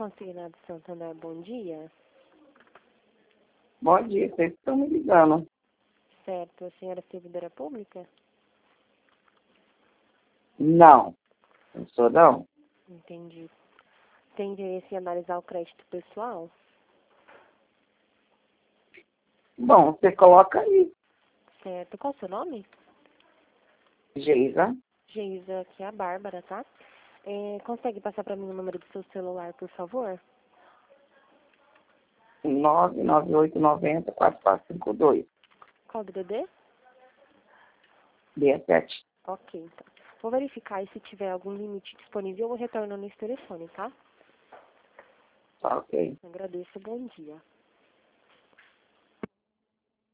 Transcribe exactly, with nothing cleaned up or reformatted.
Consignado Santander, bom dia. Bom dia, vocês estão me ligando. Certo, a senhora é servidora pública? Não, não sou não. Entendi. Tem interesse em analisar o crédito pessoal? Bom, você coloca aí, Certo. Qual o seu nome? Geisa, Geisa, aqui é a Bárbara, tá? É, consegue passar para mim o número do seu celular, por favor? nove nove oito nove zero quatro quatro cinco dois, Qual o D D D? dezessete. Ok, então. Vou verificar e se tiver algum limite disponível, eu retorno nesse telefone, tá? Tá ok. Agradeço, bom dia.